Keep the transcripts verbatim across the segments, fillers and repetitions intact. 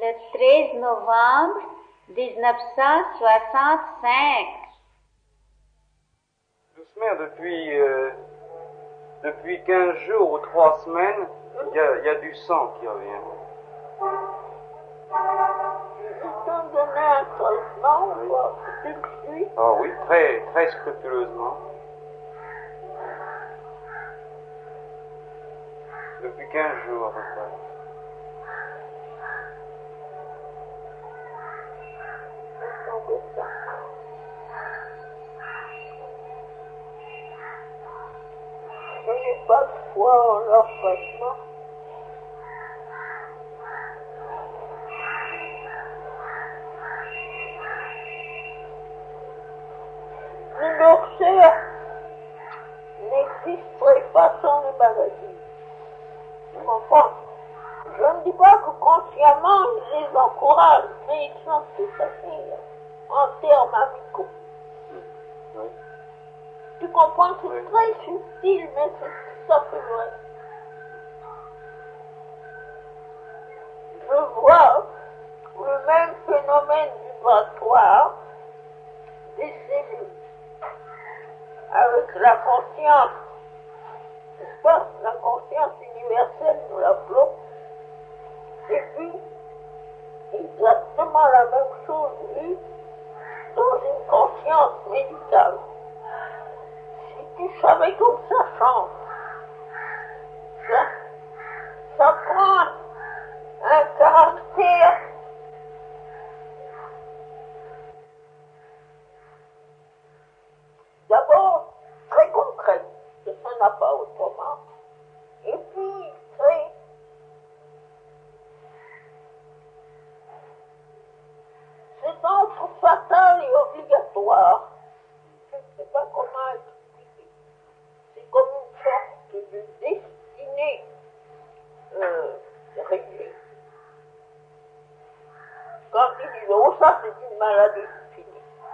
le treize novembre dix-neuf cent soixante-cinq. Doucement, depuis, euh, depuis quinze jours ou trois semaines, il y a, y a du sang qui revient. Ils t'ont donné un traitement ou pas? Tu le suis? Ah oui, très, très scrupuleusement. Depuis quinze jours à peu près. Je n'ai pas de foi en leur traitement. Le cancer n'existerait pas sans les maladies. Tu comprends? Je ne dis pas que consciemment ils les encouragent, mais ils sont tout à fait en termes amicaux. Oui. Tu comprends? C'est Oui. très subtil, mais c'est tout à fait vrai. Je vois le même phénomène vibratoire des cellules avec la conscience, n'est-ce pas? La conscience universelle, nous l'appelons. Et puis, exactement la même chose vue dans une conscience médicale. Si tu savais comme ça change, ça, ça prend un caractère d'abord très concret, que ça n'a pas autrement, et puis très c'est entre fatal et obligatoire. Je ne sais pas comment expliquer. C'est comme une sorte de destinée euh, réglée. Quand ils disent oh ça c'est une maladie finie.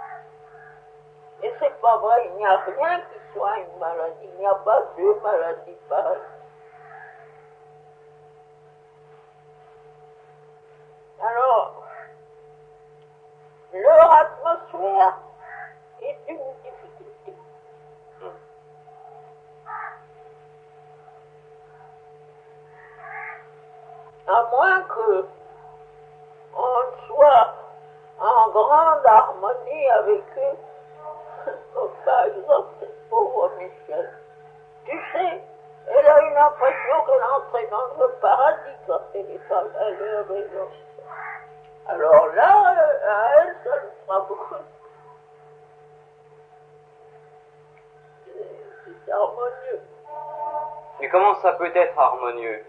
Et c'est pas vrai, il n'y a rien qui soit une maladie, il n'y a pas deux maladies pareilles. Alors, leur atmosphère est une difficulté. À moins que on soit en grande harmonie avec eux, comme par exemple cette pauvre Michel. Tu sais, elle a eu l'impression qu'elle entrait dans le paradis quand elle est à l'heure et l'autre. Alors là, à elle, ça lui fera beaucoup. C'est harmonieux. Mais comment ça peut être harmonieux?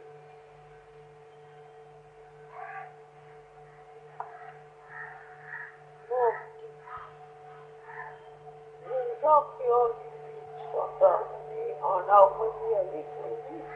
Bon, les gens qui ont du vide sont en, en harmonie avec les vides.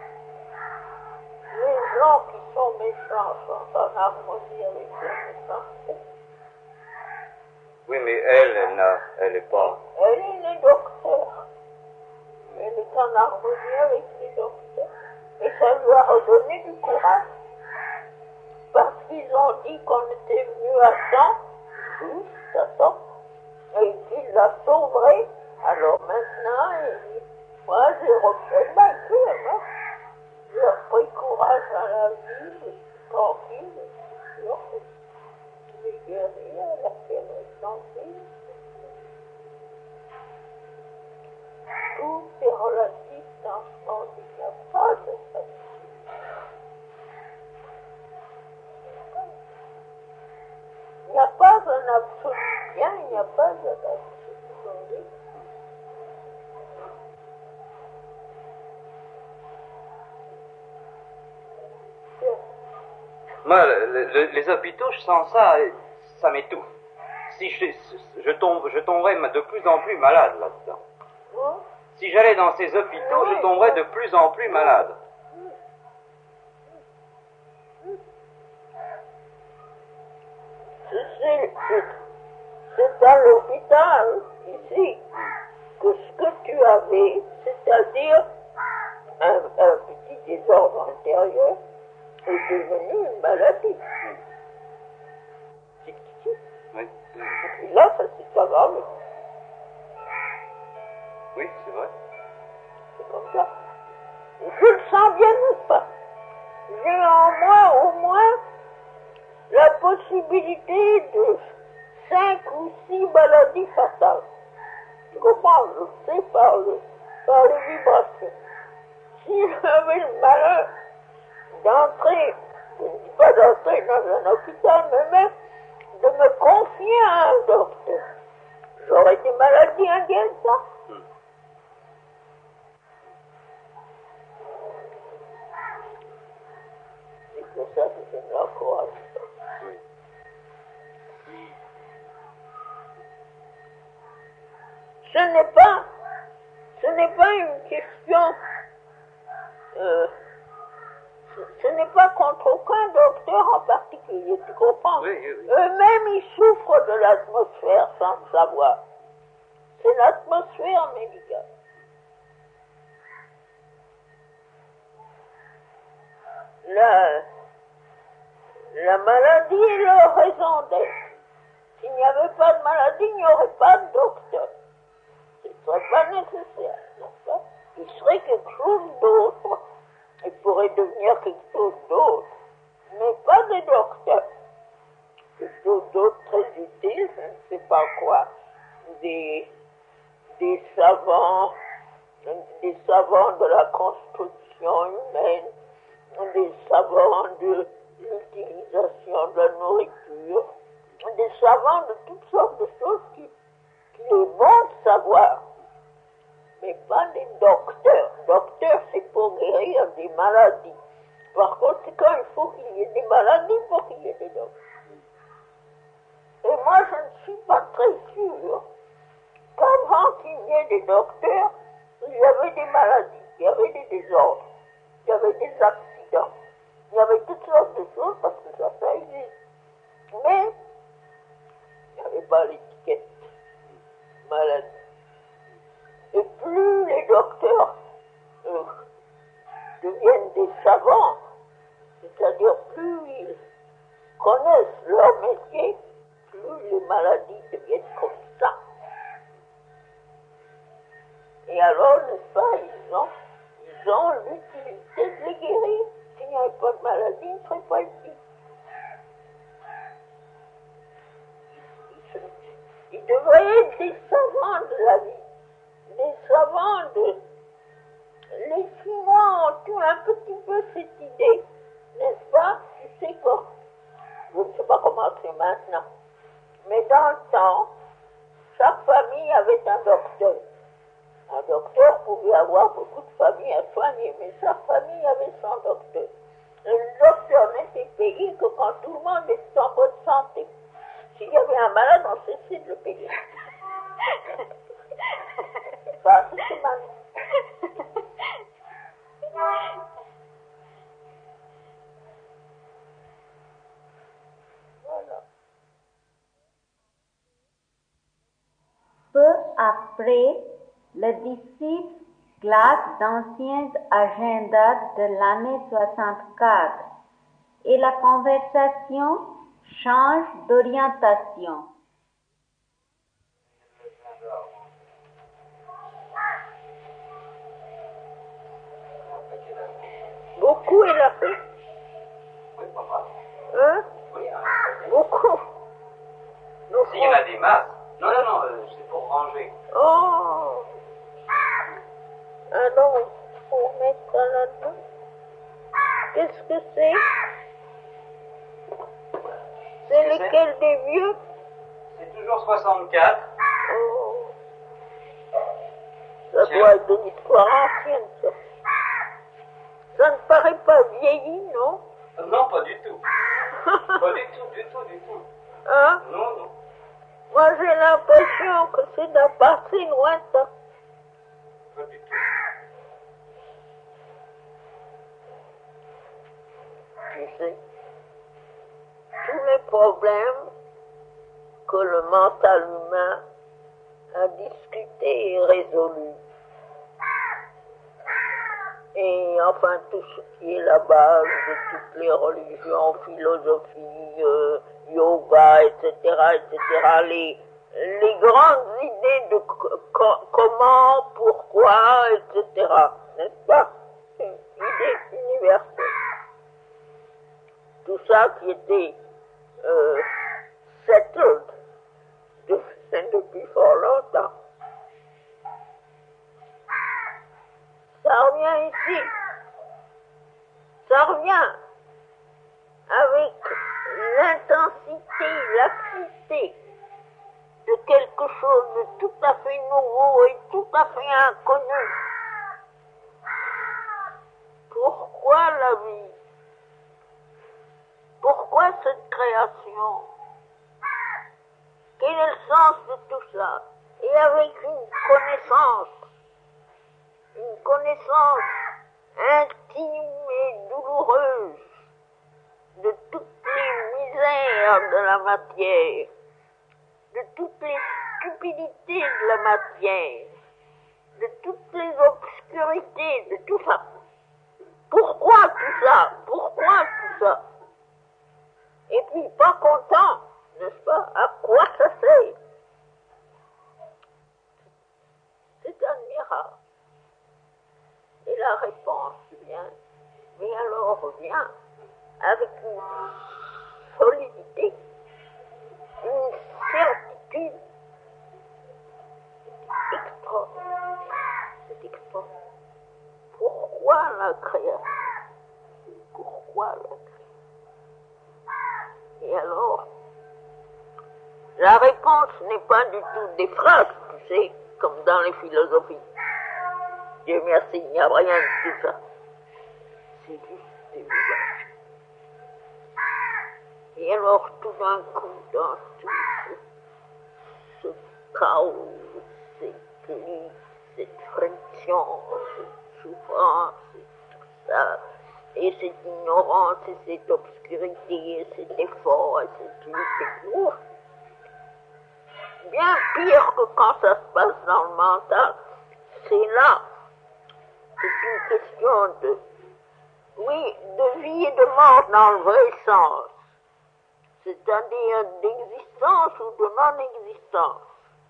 Les gens qui sont méchants sont en harmonie avec les méchants. Oui, mais elle, elle n'a, elle est pas. Elle est les docteurs. Elle est en harmonie avec les docteurs. Et ça lui a redonné du courage. Parce qu'ils ont dit qu'on était venu à temps, juste à temps, et qu'il la sauverait. Alors maintenant, il- moi j'ai repris ma cure, hein. J'ai repris courage à la vie, je suis tranquille, je suis sûre que je vais guérir, elle a fait rester tranquille. Tout est relatif dans ce monde, il n'y a pas de facile. Il n'y a pas un absolu bien, il n'y a pas un absolu mauvais. Moi, le- le- les hôpitaux, je sens ça, ça m'étouffe. Si je, je, tombe, je tomberais de plus en plus malade là-dedans. Hein? Si j'allais dans ces hôpitaux, je tomberais de plus en plus malade. C'est c'est- c'est à l'hôpital, ici, que ce que tu avais, c'est-à-dire un, un petit désordre intérieur, est devenu une maladie. adouci maladie fatale. Tu comprends? Je sais par, le, par les vibrations. Si j'avais le malheur d'entrer, je ne dis pas d'entrer dans un hôpital, mais même de me confier à un docteur, j'aurais des maladies indiennes, ça. C'est pour ça que je ne l'encourage pas. Ce n'est pas, ce n'est pas une question, euh, ce, ce n'est pas contre aucun docteur en particulier, tu comprends? Oui, oui, oui. Eux-mêmes, ils souffrent de l'atmosphère sans le savoir. C'est l'atmosphère médicale. La, la maladie est leur raison d'être. S'il n'y avait pas de maladie, il n'y aurait pas de docteur. Ce ne serait pas nécessaire, n'est-ce pas? Il serait quelque chose d'autre. Il pourrait devenir quelque chose d'autre. Mais pas des docteurs. Quelque chose d'autre très utile, je ne sais pas quoi. Des, des savants, des savants de la construction humaine, des savants de l'utilisation de la nourriture, des savants de toutes sortes de choses qui, qui est bon de savoir, mais pas des docteurs. Docteurs, c'est pour guérir des maladies. Par conséquent, il faut qu'il y ait des maladies pour qu'il y ait des docteurs. Et moi, je ne suis pas très sûre qu'avant qu'il y ait des docteurs, il y avait des maladies, il y avait des désordres, il y avait des accidents, il y avait toutes sortes de choses parce que ça, ça existe. Mais il n'y avait pas l'étiquette maladie. Et plus les docteurs euh, deviennent des savants, c'est-à-dire plus ils connaissent leur métier, plus les maladies deviennent comme ça. Et alors, n'est-ce pas, ils ont, ils ont l'utilité de les guérir. S'il n'y avait pas de maladie, ils ne seraient pas utiles. Ils devraient être des savants de la vie, des savants de... Les Chinois ont eu un petit peu cette idée, n'est-ce pas? Tu sais quoi? Je ne sais pas comment c'est maintenant, mais dans le temps, chaque famille avait un docteur. Un docteur pouvait avoir beaucoup de familles à soigner, mais chaque famille avait son docteur. Et le docteur n'était payé que quand tout le monde était en bonne santé. S'il y avait un malade, on cessait de le payer. Ça, c'est mal. Voilà. Peu après, le disciple glace d'anciens agendas de l'année soixante-quatre et la conversation change d'orientation. Beaucoup est la paix. Oui, pas mal. Hein? Oui, hein. Beaucoup. Beaucoup. S'il y en a des masses. Non, non, non, euh, c'est pour ranger. Oh! Alors, il faut mettre ça là-dedans. Qu'est-ce que c'est? C'est Qu'est-ce que lesquels des vieux? C'est toujours soixante-quatre. Oh! Ça Tiens. doit être une histoire ancienne, ça. Ça ne paraît pas vieilli, non? Euh, Non, pas du tout. Pas du tout, du tout, du tout. Hein? Non, non. Moi, j'ai l'impression que c'est d'un passé lointain. Pas du tout. Tu sais, tous les problèmes que le mental humain a discutés et résolus, et enfin tout ce qui est la base de toutes les religions, philosophie, euh, yoga, et cetera, et cetera, les, les grandes idées de co- co- comment, pourquoi, et cetera, n'est-ce pas? Une idée universelle. Tout ça qui était euh, settled de vient depuis fort longtemps. Ça revient ici. Ça revient avec l'intensité, l'acuité de quelque chose de tout à fait nouveau et tout à fait inconnu. Pourquoi la vie? Pourquoi cette création? Quel est le sens de tout ça? Et avec une connaissance, une connaissance intime et douloureuse de toutes les misères de la matière, de toutes les stupidités de la matière, de toutes les obscurités, de tout ça. Pourquoi tout ça? Pourquoi tout ça? Et puis, pas content, n'est-ce pas? À quoi ça sert? C'est admirable. Et la réponse vient, mais alors vient avec une solidité, une certitude extraordinaire. C'est extraordinaire. Pourquoi la création? Pourquoi la création? Et alors, la réponse n'est pas du tout des phrases, tu sais, comme dans les philosophies. Dieu merci, il n'y a rien de tout ça. C'est juste des visages. Et alors, tout d'un coup, dans tout ce, ce chaos, ces cris, cette friction, cette souffrance, et tout ça, et cette ignorance, et cette obscurité, et cet effort, et cette lutte, et tout, bien pire que quand ça se passe dans le mental, c'est là. C'est une question de, oui, de vie et de mort dans le vrai sens. C'est-à-dire d'existence ou de non-existence.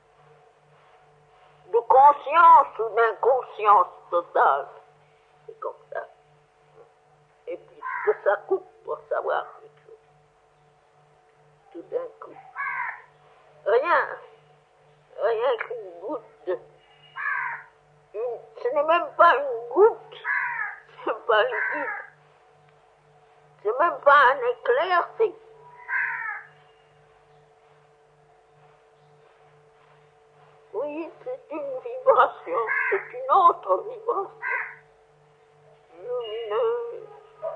De conscience ou d'inconscience totale. C'est comme ça. Et puis ce que ça coûte pour savoir quelque chose. Tout d'un coup. Rien. Rien qu'une goutte de... Une, ce n'est même pas une goutte. C'est pas liquide. C'est même pas un éclair, c'est... Oui, c'est une vibration. C'est une autre vibration. Lumineuse.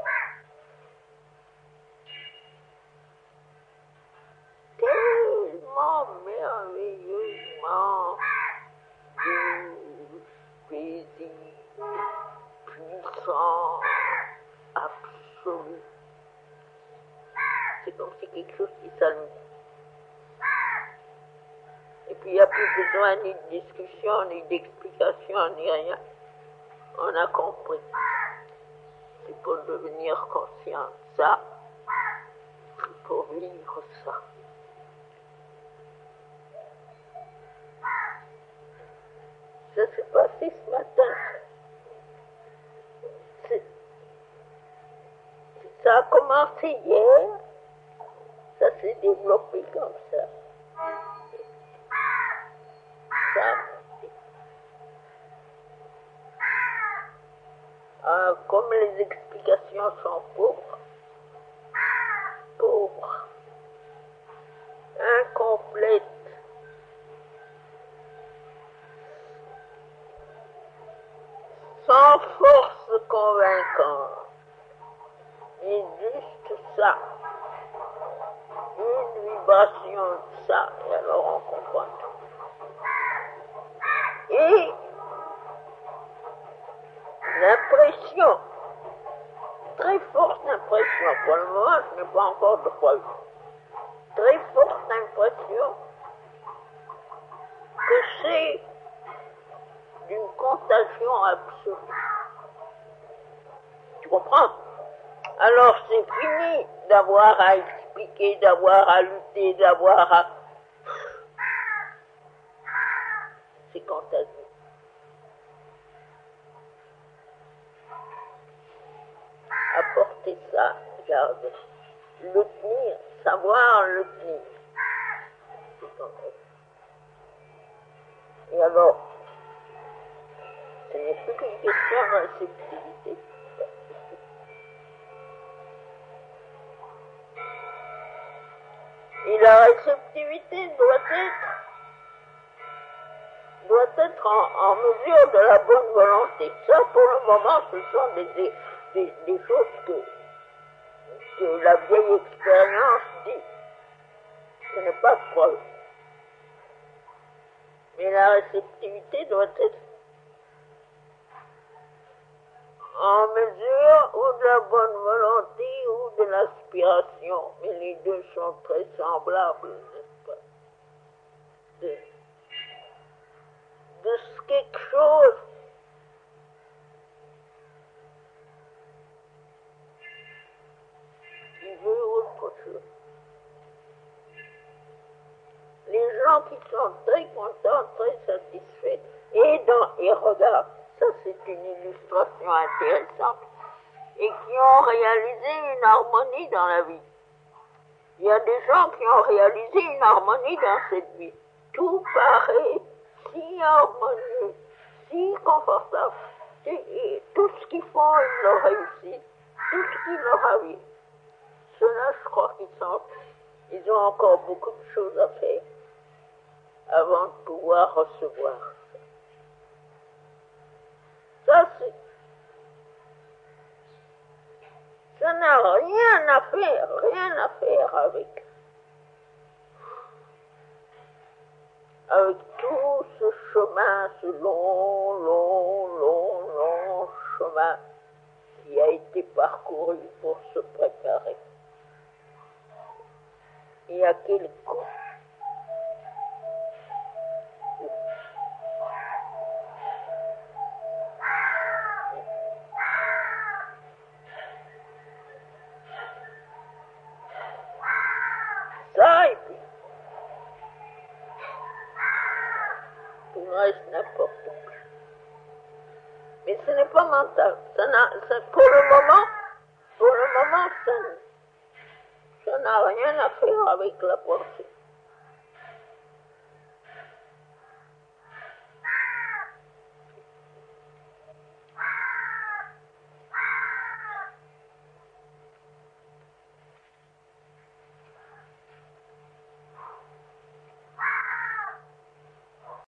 Tellement merveilleusement douce, paisible, puissant, absolu. C'est comme si quelque chose qui s'allume. Et puis il n'y a plus besoin ni de discussion, ni d'explication, ni rien. On a compris. C'est pour devenir conscient de ça. C'est pour vivre ça. Ça s'est passé ce matin. C'est... Ça a commencé hier. Ça s'est développé comme ça. Ça. Ah, comme les explications sont pauvres, pauvres, incomplètes, sans force convaincante, et juste ça, une vibration de ça, et alors on comprend tout. Et l'impression, très forte impression, pour le moment je n'ai pas encore de preuve, très forte impression que c'est d'une contagion absolue. Tu comprends? Alors c'est fini d'avoir à expliquer, d'avoir à lutter, d'avoir à... C'est contagieux. Apporter ça, garder, le tenir, savoir le tenir. C'est contagieux. Et alors, ce n'est plus qu'une question de réceptivité. Et la réceptivité doit être, doit être en, en mesure de la bonne volonté. Ça, pour le moment, ce sont des, des, des choses que, que la vieille expérience dit. Ce n'est pas preuve. Mais la réceptivité doit être en mesure ou de la bonne volonté ou de l'aspiration. Mais les deux sont très semblables, n'est-ce pas? De, de ce quelque chose qui veut autre chose. Les gens qui sont très contents, très satisfaits, et, dans, et regarde, ça c'est une illustration intéressante, et qui ont réalisé une harmonie dans la vie. Il y a des gens qui ont réalisé une harmonie dans cette vie. Tout paraît si harmonieux, si confortable. Et tout ce qu'ils font, ils l'ont réussi. Tout ce qui leur arrive. Ceux-là, je crois qu'ils sont, ils ont encore beaucoup de choses à faire avant de pouvoir recevoir. Ça, c'est... Ça n'a rien à faire, rien à faire avec... avec tout ce chemin, ce long, long, long, long chemin qui a été parcouru pour se préparer. Et à quel coût? Ça, et puis, tout le reste, n'importe quoi. Mais ce n'est pas mental. Ça n'a, ça, pour le moment, pour le moment, ça, ça n'a rien à faire avec la pensée.